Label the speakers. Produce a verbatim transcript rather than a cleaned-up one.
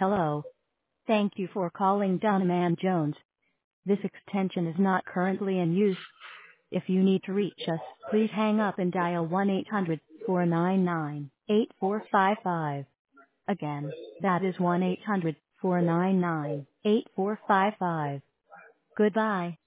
Speaker 1: Hello. Thank you for calling Dunham and Jones. This extension is not currently in use. If you need to reach us, please hang up and dial one eight hundred, four nine nine, eight four five five. Again, that is one eight hundred, four nine nine, eight four five five. Goodbye.